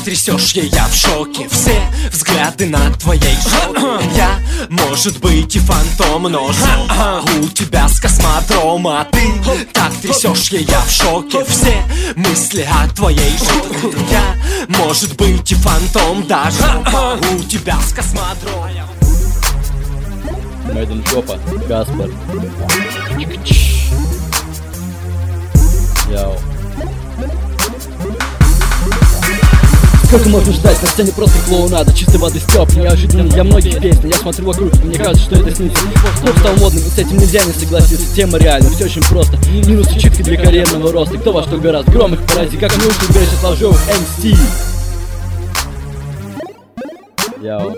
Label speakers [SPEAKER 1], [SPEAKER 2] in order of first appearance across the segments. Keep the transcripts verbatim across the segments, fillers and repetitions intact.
[SPEAKER 1] трясешь, я, я в шоке. Все взгляды на твоей жопе. Я, может быть, и фантом, но у тебя с космодрома. Ты так трясешь, я, я в шоке. Все мысли о твоей жопе. Я, может быть, и фантом, даже у тебя с космодрома.
[SPEAKER 2] Мэйден жопа, Каспар. Яу. Сколько можно ждать, на сцене просто клоунада, чистой воды стёб, неожиданно я многих песен. Я смотрю вокруг, и мне кажется, что это снится. Стоп стал модным, и с этим нельзя не согласиться. Тема реально, все очень просто. Минусы читки для карьерного роста. Кто во что гораздо, гром их порази, как они учат грешить ложевых эм си. Яу.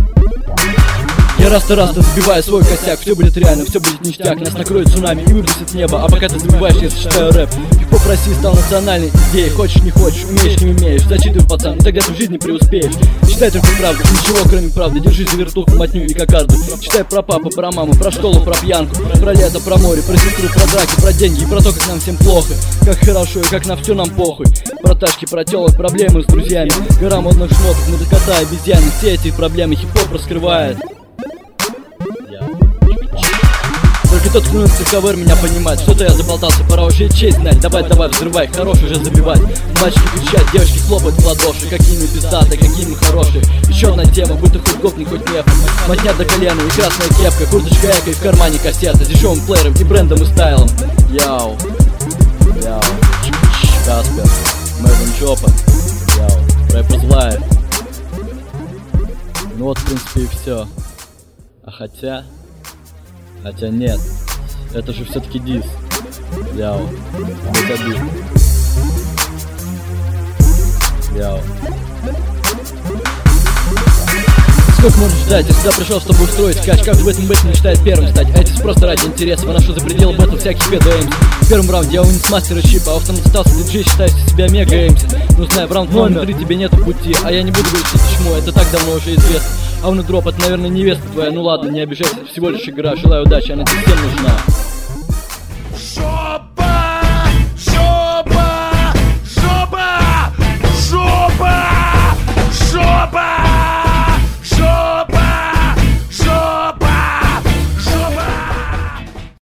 [SPEAKER 2] Я раз-то-раз-то забиваю свой косяк. Все будет реально, все будет ништяк. Нас накроет цунами и выбросит с неба. А пока ты забиваешь, я сочетаю рэп. Хип-хоп России стал национальной идеей. Хочешь, не хочешь, умеешь, не умеешь. Зачитывай, пацан, и тогда ты в жизни преуспеешь. Читай только правду, ничего кроме правды. Держись за вертуху, мотню и кокарду. Читай про папу, про маму, про школу, про пьянку, про лето, про море, про сестру, про драки, про деньги и про то, как нам всем плохо. Как хорошо и как на все нам похуй. Про тачки, про телок, проблемы с друзьями. Гора модных шмоток, на кота, обезьяны. Все эти проблемы хип-хоп раскрывает. Только тот, кто на ЦКВР меня понимает. Что-то я заболтался, пора уже честь знать. Давай, давай, взрывай, хорош уже забивать. Мальчики кричат, девочки хлопают в ладоши. Какие мы пиздатые, какие мы хорошие. Еще одна тема, будто хоть гопни, хоть нефть. Мотня до колена и красная кепка. Курточка эко и в кармане кассета. С дешевым плеером и брендом и стайлом. Яу, яу, Каспер, Мэйден жопа. Яу, рэпер злая. Ну вот, в принципе, и все. А хотя... Хотя нет, это же все-таки дис. Яу, это бит. Яу. Сколько можно ждать, я сюда пришел, чтобы устроить кач. Как в этом бэте мечтает первым стать. А эти просто ради интереса, выношу за пределы бэтл всяких бед эймс. В первом раунде я унес мастера чипа, а во втором остался диджей, считаю себя мега эймс. Ну знаю, в раунд номер три тебе нету пути. А я не буду говорить, почему, это так давно уже известно. А он и дроп, это, наверное, невеста твоя. Ну ладно, не обижайся, всего лишь игра. Желаю удачи, она тебе всем нужна.